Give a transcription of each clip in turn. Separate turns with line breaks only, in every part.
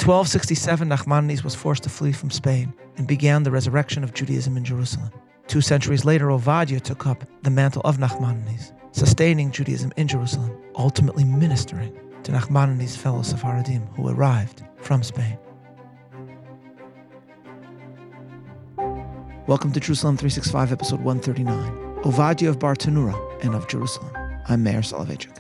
1267, Nachmanides was forced to flee from Spain and began the resurrection of Judaism in Jerusalem. 2 centuries later, Ovadia took up the mantle of Nachmanides, sustaining Judaism in Jerusalem, ultimately ministering to Nachmanides' fellow Sephardim who arrived from Spain. Welcome to Jerusalem 365, episode 139, Ovadia of Bartanura and of Jerusalem. I'm Meir Soloveichik.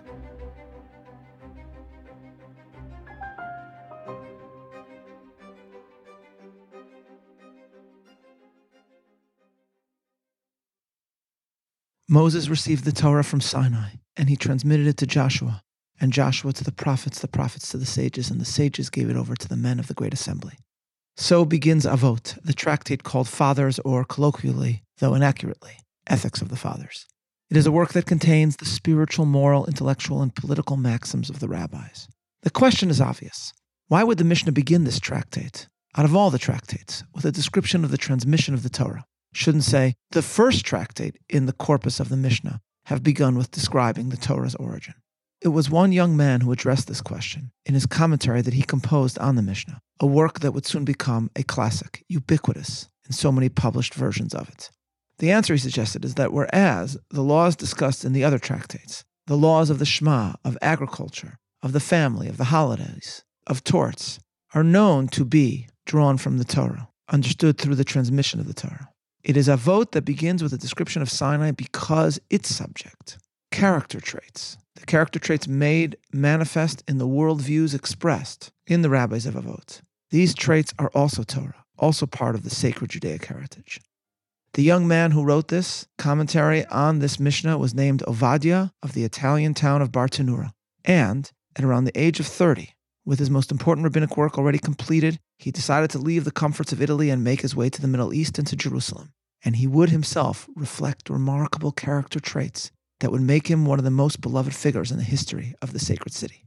Moses received the Torah from Sinai, and he transmitted it to Joshua, and Joshua to the prophets to the sages, and the sages gave it over to the men of the Great Assembly. So begins Avot, the tractate called Fathers, or colloquially, though inaccurately, Ethics of the Fathers. It is a work that contains the spiritual, moral, intellectual, and political maxims of the rabbis. The question is obvious. Why would the Mishnah begin this tractate, out of all the tractates, with a description of the transmission of the Torah? Shouldn't say, the first tractate in the corpus of the Mishnah have begun with describing the Torah's origin. It was one young man who addressed this question in his commentary that he composed on the Mishnah, a work that would soon become a classic, ubiquitous in so many published versions of it. The answer, he suggested, is that whereas the laws discussed in the other tractates, the laws of the Shema, of agriculture, of the family, of the holidays, of torts, are known to be drawn from the Torah, understood through the transmission of the Torah. It is Avot that begins with a description of Sinai because its subject, character traits, the character traits made manifest in the worldviews expressed in the rabbis of Avot. These traits are also Torah, also part of the sacred Judaic heritage. The young man who wrote this commentary on this Mishnah was named Ovadia of the Italian town of Bartanura, and at around the age of 30, with his most important rabbinic work already completed, he decided to leave the comforts of Italy and make his way to the Middle East and to Jerusalem. And he would himself reflect remarkable character traits that would make him one of the most beloved figures in the history of the sacred city.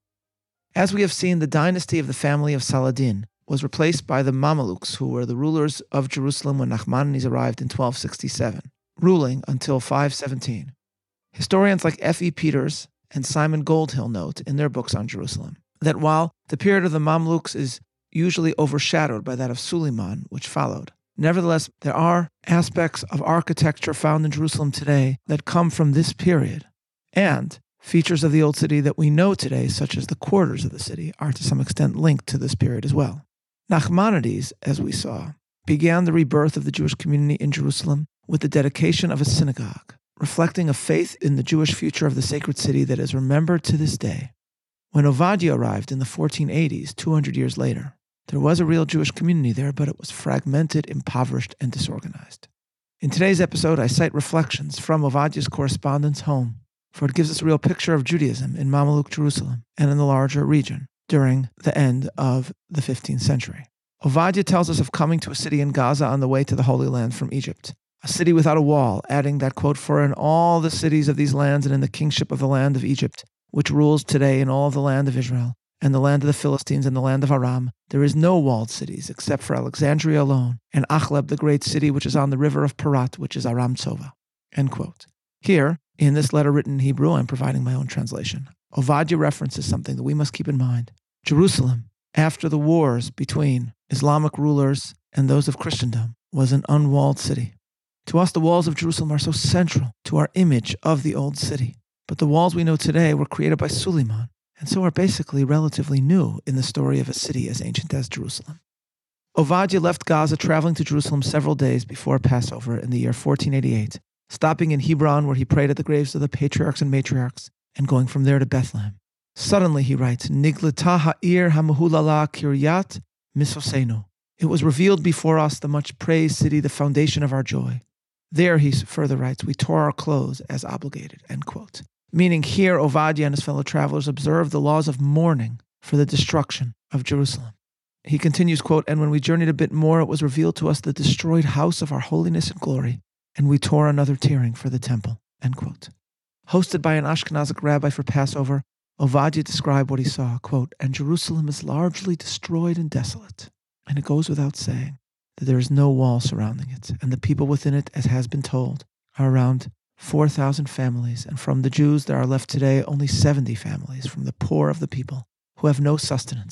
As we have seen, the dynasty of the family of Saladin was replaced by the Mamelukes, who were the rulers of Jerusalem when Nachmanides arrived in 1267, ruling until 517. Historians like F.E. Peters and Simon Goldhill note in their books on Jerusalem that while the period of the Mamluks is usually overshadowed by that of Suleiman, which followed, nevertheless, there are aspects of architecture found in Jerusalem today that come from this period, and features of the old city that we know today, such as the quarters of the city, are to some extent linked to this period as well. Nachmanides, as we saw, began the rebirth of the Jewish community in Jerusalem with the dedication of a synagogue, reflecting a faith in the Jewish future of the sacred city that is remembered to this day. When Ovadia arrived in the 1480s, 200 years later, there was a real Jewish community there, but it was fragmented, impoverished, and disorganized. In today's episode, I cite reflections from Ovadia's correspondence home, for it gives us a real picture of Judaism in Mameluk Jerusalem and in the larger region during the end of the 15th century. Ovadia tells us of coming to a city in Gaza on the way to the Holy Land from Egypt, a city without a wall, adding that, quote, "For in all the cities of these lands and in the kingship of the land of Egypt, which rules today in all of the land of Israel, and the land of the Philistines and the land of Aram, there is no walled cities except for Alexandria alone, and Achleb, the great city which is on the river of Parat, which is Aram Tzova." End quote. Here, in this letter written in Hebrew, I'm providing my own translation. Ovadia references something that we must keep in mind. Jerusalem, after the wars between Islamic rulers and those of Christendom, was an unwalled city. To us, the walls of Jerusalem are so central to our image of the old city. But the walls we know today were created by Suleiman, and so are basically relatively new in the story of a city as ancient as Jerusalem. Ovadia left Gaza traveling to Jerusalem several days before Passover in the year 1488, stopping in Hebron where he prayed at the graves of the patriarchs and matriarchs, and going from there to Bethlehem. Suddenly, he writes, Niglata ha'ir ha'mahulala kiryat misosenu. It was revealed before us, the much praised city, the foundation of our joy. There, he further writes, we tore our clothes as obligated, end quote. Meaning here, Ovadia and his fellow travelers observed the laws of mourning for the destruction of Jerusalem. He continues, quote, and when we journeyed a bit more, it was revealed to us the destroyed house of our holiness and glory, and we tore another tearing for the temple, end quote. Hosted by an Ashkenazic rabbi for Passover, Ovadia described what he saw, quote, and Jerusalem is largely destroyed and desolate, and it goes without saying that there is no wall surrounding it, and the people within it, as has been told, are around 4,000 families, and from the Jews there are left today only 70 families from the poor of the people, who have no sustenance,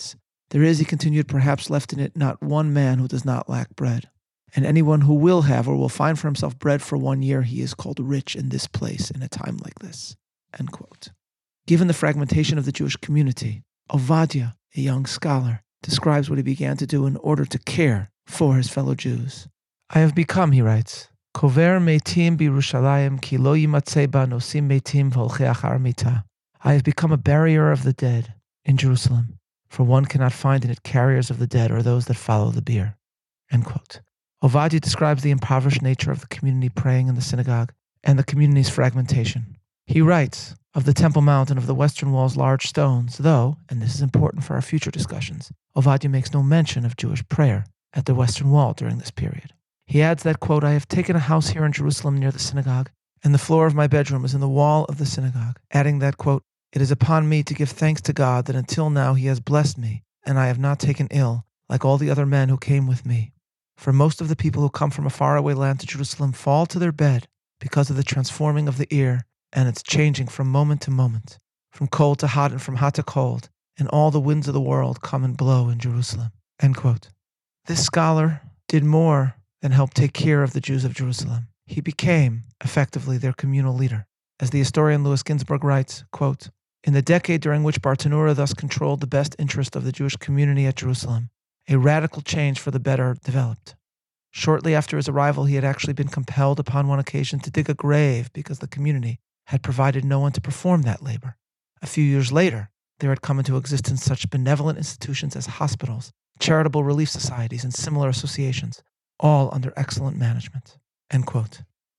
There is, he continued, perhaps left in it not one man who does not lack bread. And anyone who will have or will find for himself bread for 1 year, he is called rich in this place in a time like this." End quote. Given the fragmentation of the Jewish community, Ovadia, a young scholar, describes what he began to do in order to care for his fellow Jews. "I have become," he writes, "kover meitim b'Yerushalayim ki lo yimatzei ba nosim meitim v'holchei achar mita." I have become a barrier of the dead in Jerusalem, for one cannot find in it carriers of the dead or those that follow the bier. End quote. Ovadia describes the impoverished nature of the community praying in the synagogue and the community's fragmentation. He writes of the Temple Mount and of the Western Wall's large stones, though, and this is important for our future discussions, Ovadia makes no mention of Jewish prayer at the Western Wall during this period. He adds that, quote, "I have taken a house here in Jerusalem near the synagogue, and the floor of my bedroom is in the wall of the synagogue," adding that, quote, "It is upon me to give thanks to God that until now he has blessed me, and I have not taken ill, like all the other men who came with me. For most of the people who come from a faraway land to Jerusalem fall to their bed because of the transforming of the ear and its changing from moment to moment, from cold to hot and from hot to cold, and all the winds of the world come and blow in Jerusalem." End quote. This scholar did more than help take care of the Jews of Jerusalem. He became, effectively, their communal leader. As the historian Louis Ginzberg writes, quote, "In the decade during which Bartenura thus controlled the best interest of the Jewish community at Jerusalem, a radical change for the better developed. Shortly after his arrival, he had actually been compelled upon one occasion to dig a grave because the community had provided no one to perform that labor. A few years later, there had come into existence such benevolent institutions as hospitals, charitable relief societies, and similar associations, all under excellent management." End quote.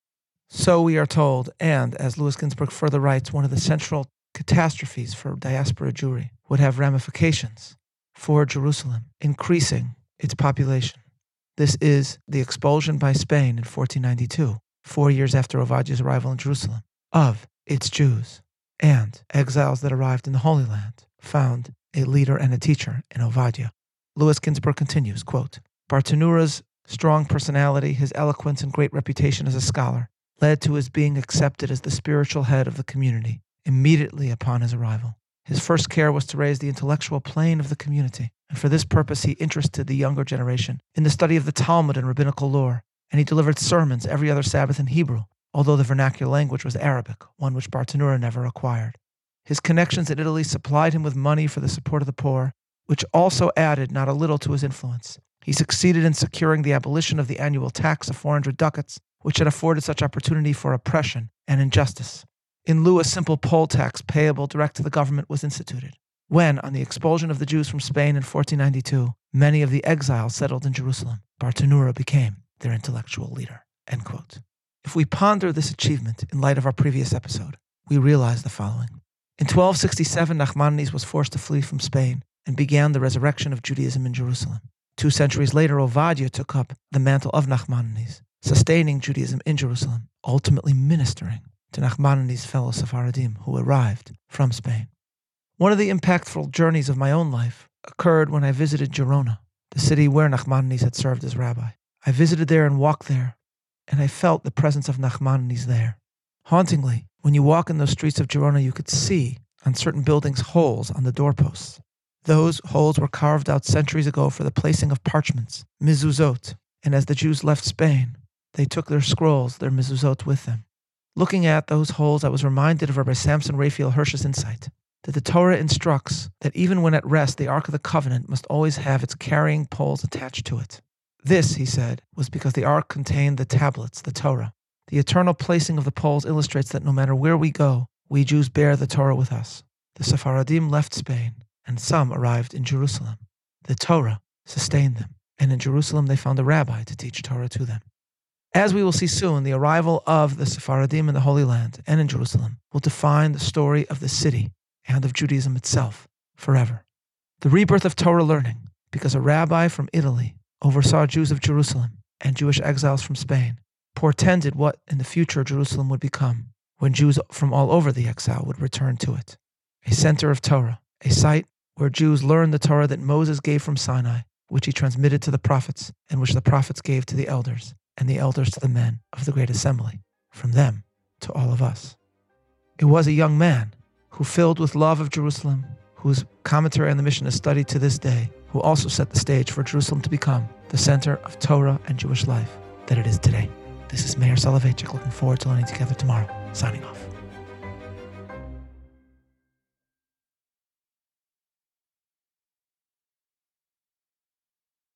So we are told, and as Louis Ginzberg further writes, one of the central catastrophes for diaspora Jewry would have ramifications for Jerusalem, increasing its population. This is the expulsion by Spain in 1492, 4 years after Ovadia's arrival in Jerusalem, of its Jews, and exiles that arrived in the Holy Land found a leader and a teacher in Ovadia. Louis Ginzberg continues, quote, "Bartenura's strong personality, his eloquence, and great reputation as a scholar led to his being accepted as the spiritual head of the community immediately upon his arrival. His first care was to raise the intellectual plane of the community, and for this purpose he interested the younger generation in the study of the Talmud and rabbinical lore, and he delivered sermons every other Sabbath in Hebrew, although the vernacular language was Arabic, one which Bartenura never acquired. His connections in Italy supplied him with money for the support of the poor, which also added not a little to his influence. He succeeded in securing the abolition of the annual tax of 400 ducats, which had afforded such opportunity for oppression and injustice. In lieu, a simple poll tax payable direct to the government was instituted. When, on the expulsion of the Jews from Spain in 1492, many of the exiles settled in Jerusalem, Bartenura became their intellectual leader." End quote. If we ponder this achievement in light of our previous episode, we realize the following. In 1267, Nachmanides was forced to flee from Spain and began the resurrection of Judaism in Jerusalem. 2 centuries later, Ovadia took up the mantle of Nachmanides, sustaining Judaism in Jerusalem, ultimately ministering to Nachmanides' fellow Sephardim who arrived from Spain. One of the impactful journeys of my own life occurred when I visited Gerona, the city where Nachmanides had served as rabbi. I visited there and walked there, and I felt the presence of Nachmanides there. Hauntingly, when you walk in those streets of Gerona, you could see on certain buildings holes on the doorposts. Those holes were carved out centuries ago for the placing of parchments, mezuzot, and as the Jews left Spain, they took their scrolls, their mezuzot, with them. Looking at those holes, I was reminded of Rabbi Samson Raphael Hirsch's insight that the Torah instructs that even when at rest, the Ark of the Covenant must always have its carrying poles attached to it. This, he said, was because the Ark contained the tablets, the Torah. The eternal placing of the poles illustrates that no matter where we go, we Jews bear the Torah with us. The Sephardim left Spain, and some arrived in Jerusalem. The Torah sustained them, and in Jerusalem they found a rabbi to teach Torah to them. As we will see soon, the arrival of the Sephardim in the Holy Land and in Jerusalem will define the story of the city and of Judaism itself forever. The rebirth of Torah learning, because a rabbi from Italy oversaw Jews of Jerusalem and Jewish exiles from Spain, portended what in the future Jerusalem would become when Jews from all over the exile would return to it. A center of Torah, a site where Jews learned the Torah that Moses gave from Sinai, which he transmitted to the prophets, and which the prophets gave to the elders, and the elders to the men of the great assembly, from them to all of us. It was a young man who, filled with love of Jerusalem whose commentary on the Mishnah is studied to this day, who also set the stage for Jerusalem to become the center of Torah and Jewish life that it is today. This is Meir Soloveichik, looking forward to learning together tomorrow. Signing off.